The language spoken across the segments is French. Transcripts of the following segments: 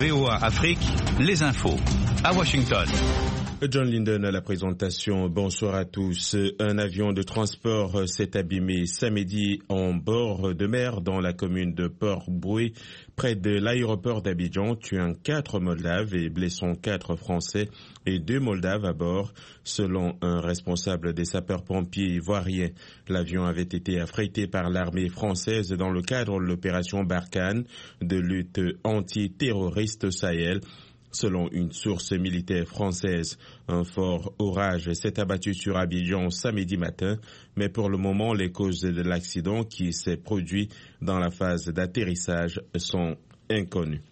VOA Afrique, les infos, à Washington. John Linden à la présentation. Bonsoir à tous. Un avion de transport s'est abîmé samedi en bord de mer dans la commune de Port-Boué, près de l'aéroport d'Abidjan, tuant 4 Moldaves et blessant 4 Français et 2 Moldaves à bord, selon un responsable des sapeurs-pompiers ivoiriens. L'avion avait été affrété par l'armée française dans le cadre de l'opération Barkhane de lutte antiterroriste au Sahel. Selon une source militaire française, un fort orage s'est abattu sur Abidjan samedi matin, mais pour le moment, les causes de l'accident qui s'est produit dans la phase d'atterrissage sont inconnues.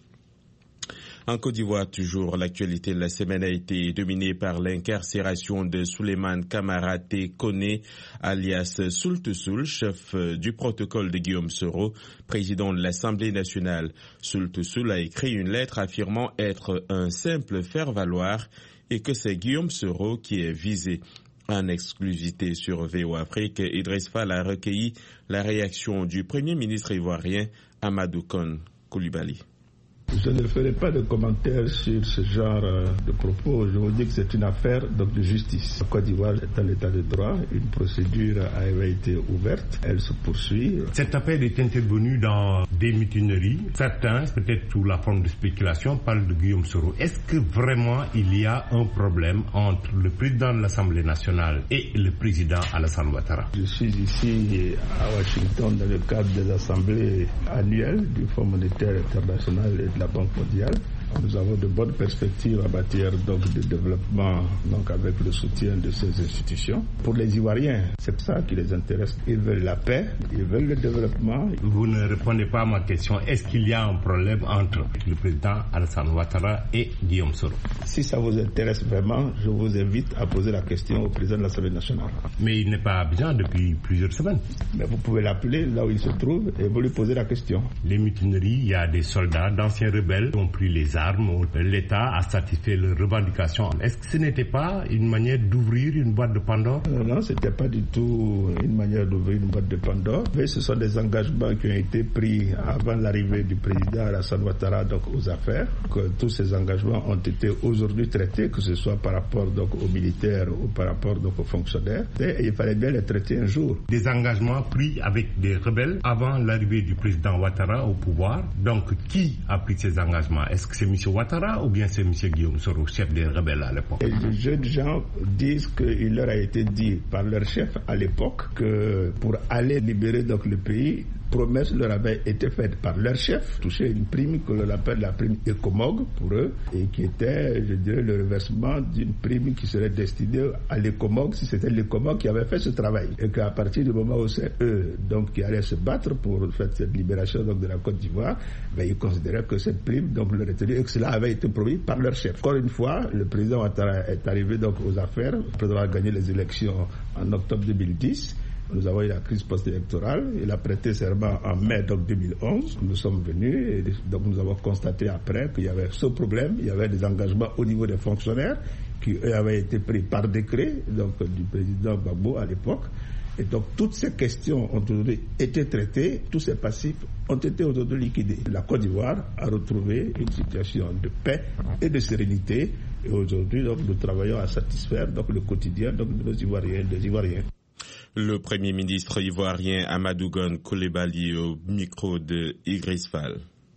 En Côte d'Ivoire, toujours, l'actualité de la semaine a été dominée par l'incarcération de Souleymane Camara Kone, alias Soultousoul, chef du protocole de Guillaume Soro, président de l'Assemblée nationale. Soultousoul a écrit une lettre affirmant être un simple faire-valoir et que c'est Guillaume Soro qui est visé. En exclusivité sur VOA Afrique, Idriss Fall a recueilli la réaction du Premier ministre ivoirien Amadou Coulibaly. Je ne ferai pas de commentaires sur ce genre de propos. Je vous dis que c'est une affaire de justice. La Côte d'Ivoire est en état de droit. Une procédure avait été ouverte. Elle se poursuit. Cette affaire est intervenue dans des mutineries. Certains, peut-être sous la forme de spéculation, parlent de Guillaume Soro. Est-ce que vraiment il y a un problème entre le président de l'Assemblée nationale et le président Alassane Ouattara? Je suis ici à Washington dans le cadre des assemblées annuelles du Fonds monétaire international et de la Banque mondiale. Nous avons de bonnes perspectives en matière de développement avec le soutien de ces institutions. Pour les Ivoiriens, c'est ça qui les intéresse. Ils veulent la paix, ils veulent le développement. Vous ne répondez pas à ma question. Est-ce qu'il y a un problème entre le président Alassane Ouattara et Guillaume Soro? Si ça vous intéresse vraiment, je vous invite à poser la question au président de l'Assemblée nationale. Mais il n'est pas à Abidjan depuis plusieurs semaines. Mais vous pouvez l'appeler là où il se trouve et vous lui poser la question. Les mutineries, il y a des soldats, d'anciens rebelles qui ont pris les armes. L'État a satisfait leurs revendications. Est-ce que ce n'était pas une manière d'ouvrir une boîte de Pandore? Non, ce n'était pas du tout une manière d'ouvrir une boîte de Pandore. Mais ce sont des engagements qui ont été pris avant l'arrivée du président Alassane Ouattara aux affaires. Que tous ces engagements ont été aujourd'hui traités, que ce soit par rapport aux militaires ou par rapport aux fonctionnaires. Et il fallait bien les traiter un jour. Des engagements pris avec des rebelles avant l'arrivée du président Ouattara au pouvoir. Donc, qui a pris ces engagements? Est-ce que c'est M. Ouattara ou bien c'est M. Guillaume Soro, chef des rebelles à l'époque? Et les jeunes gens disent qu'il leur a été dit par leur chef à l'époque que pour aller libérer le pays, promesse leur avait été faite par leur chef, toucher une prime que l'on appelle la prime ECOMOG pour eux, et qui était, je dirais, le reversement d'une prime qui serait destinée à l'ECOMOG si c'était l'ECOMOG qui avait fait ce travail. Et qu'à partir du moment où c'est eux qui allaient se battre pour faire cette libération de la Côte d'Ivoire, ils considéraient que cette prime leur était due et que cela avait été promis par leur chef. Encore une fois, le président Ouattara est arrivé aux affaires après avoir gagné les élections en octobre 2010. Nous avons eu la crise post-électorale. Il a prêté serment en mai 2011. Nous sommes venus et nous avons constaté après qu'il y avait ce problème. Il y avait des engagements au niveau des fonctionnaires qui avaient été pris par décret du président Gbagbo à l'époque. Et donc toutes ces questions ont aujourd'hui été traitées, tous ces passifs ont été aujourd'hui liquidés. La Côte d'Ivoire a retrouvé une situation de paix et de sérénité. Et aujourd'hui, nous travaillons à satisfaire le quotidien de nos Ivoiriens et des Ivoiriens. Le Premier ministre ivoirien Amadou Coulibaly au micro de Idriss Fall.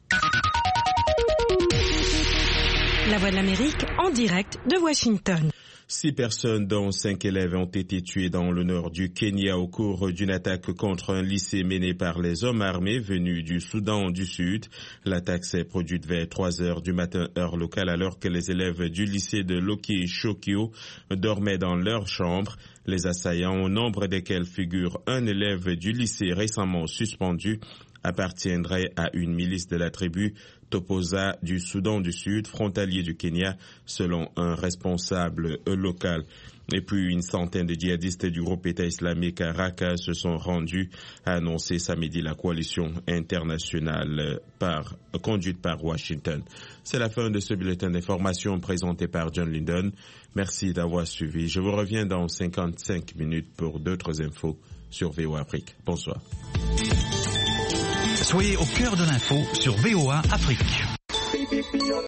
La Voix de l'Amérique en direct de Washington. 6 personnes, dont 5 élèves, ont été tuées dans le nord du Kenya au cours d'une attaque contre un lycée mené par les hommes armés venus du Soudan du Sud. L'attaque s'est produite vers 3 heures du matin, heure locale, alors que les élèves du lycée de Loki-Shokio dormaient dans leur chambre. Les assaillants, au nombre desquels figure un élève du lycée récemment suspendu, appartiendrait à une milice de la tribu Toposa du Soudan du Sud, frontalier du Kenya, selon un responsable local. Et puis une centaine de djihadistes du groupe État islamique à Raqqa se sont rendus, a annoncé samedi la coalition internationale conduite par Washington. C'est la fin de ce bulletin d'information présenté par John Linden. Merci d'avoir suivi. Je vous reviens dans 55 minutes pour d'autres infos sur VOA Afrique. Bonsoir. Soyez au cœur de l'info sur VOA Afrique.